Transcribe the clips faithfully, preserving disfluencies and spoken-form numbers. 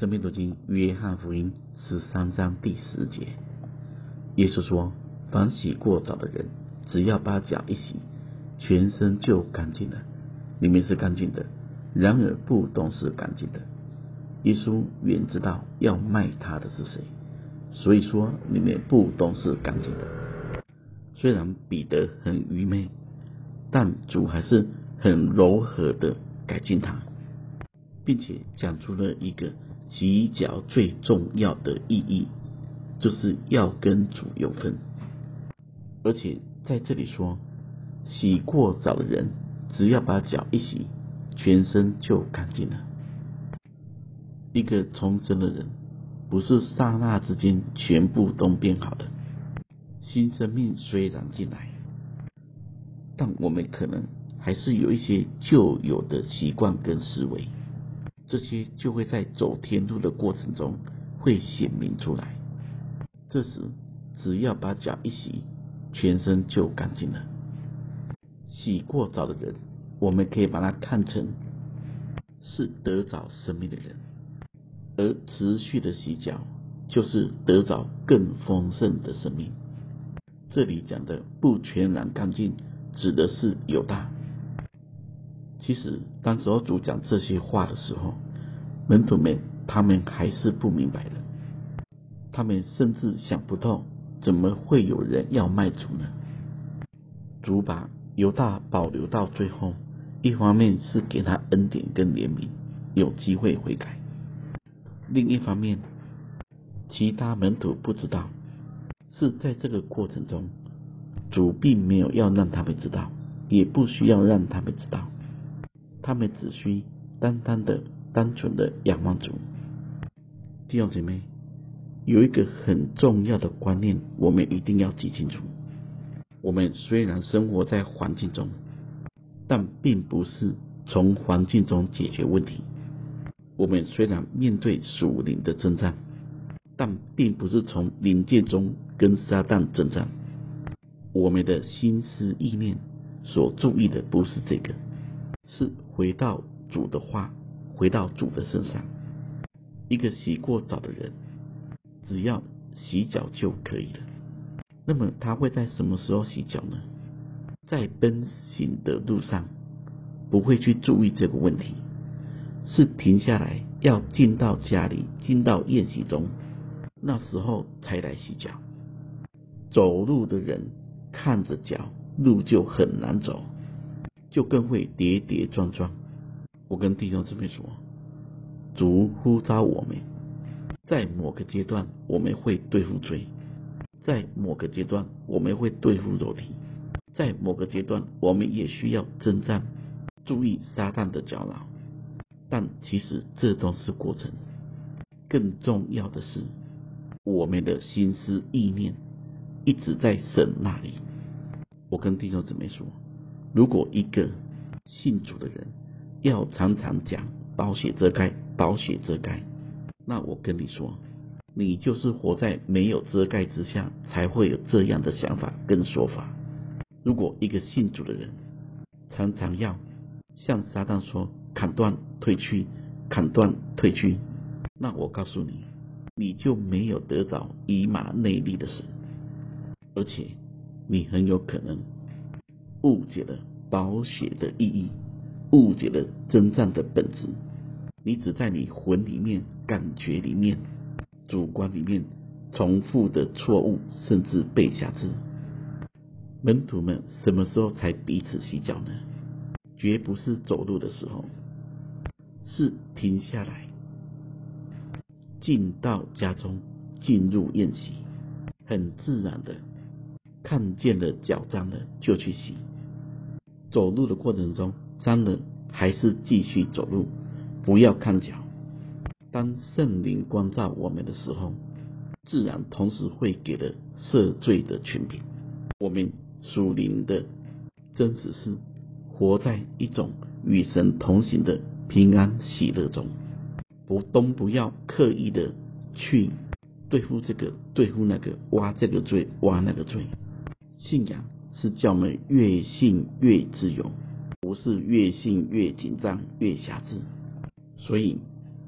生命读经约翰福音十三章第十节，耶稣说：凡洗过澡的人，只要把脚一洗，全身就干净了。里面是干净的，然而不懂是干净的。耶稣原知道要卖他的是谁，所以说里面不懂是干净的。虽然彼得很愚昧，但主还是很柔和的改进他，并且讲出了一个洗脚最重要的意义，就是要跟主有分。而且在这里说，洗过澡的人只要把脚一洗，全身就干净了。一个重生的人，不是刹那之间全部都变好的。新生命虽然进来，但我们可能还是有一些旧有的习惯跟思维，这些就会在走天路的过程中会显明出来。这时只要把脚一洗，全身就干净了。洗过澡的人，我们可以把它看成是得着生命的人，而持续的洗脚就是得着更丰盛的生命。这里讲的不全然干净，指的是犹大。其实当时候主讲这些话的时候，门徒们他们还是不明白的，他们甚至想不透怎么会有人要卖主呢？主把犹大保留到最后，一方面是给他恩典跟怜悯，有机会悔改；另一方面，其他门徒不知道，是在这个过程中，主并没有要让他们知道，也不需要让他们知道，他们只需单单的、单纯的仰望主。弟兄姐妹，有一个很重要的观念，我们一定要记清楚。我们虽然生活在环境中，但并不是从环境中解决问题。我们虽然面对属灵的征战，但并不是从灵界中跟撒旦征战。我们的心思意念所注意的不是这个，是回到主的话，回到主的身上。一个洗过澡的人，只要洗脚就可以了。那么他会在什么时候洗脚呢？在奔行的路上不会去注意这个问题，是停下来要进到家里，进到宴席中，那时候才来洗脚。走路的人看着脚，路就很难走，就更会跌跌撞撞。我跟弟兄姊妹说，主呼召我们，在某个阶段我们会对付罪，在某个阶段我们会对付肉体，在某个阶段我们也需要征战，注意撒旦的搅扰。但其实这都是过程，更重要的是我们的心思意念一直在神那里。我跟弟兄姊妹说，如果一个信主的人要常常讲宝血遮盖，宝血遮盖，那我跟你说，你就是活在没有遮盖之下，才会有这样的想法跟说法。如果一个信主的人常常要向撒旦说砍断退去，砍断退去，那我告诉你，你就没有得着以马内利的神，而且你很有可能误解了宝血的意义，误解了征战的本质。你只在你魂里面、感觉里面、主观里面重复的错误，甚至被辖制。门徒们什么时候才彼此洗脚呢？绝不是走路的时候，是停下来，进到家中，进入宴席，很自然的看见了脚脏了就去洗。走路的过程中脏了还是继续走路，不要看脚。当圣灵光照我们的时候，自然同时会给了赦罪的权柄。我们属灵的真实是活在一种与神同行的平安喜乐中，不东不要刻意的去对付这个对付那个，挖这个罪挖那个罪。信仰是叫我们越信越自由，不是越信越紧张越辖制。所以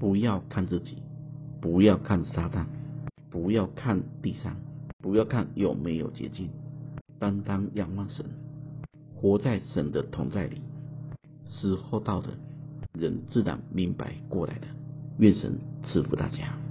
不要看自己，不要看撒旦，不要看地上，不要看有没有捷径，单单仰望神，活在神的同在里。时候到了，人自然明白过来了。愿神赐福大家。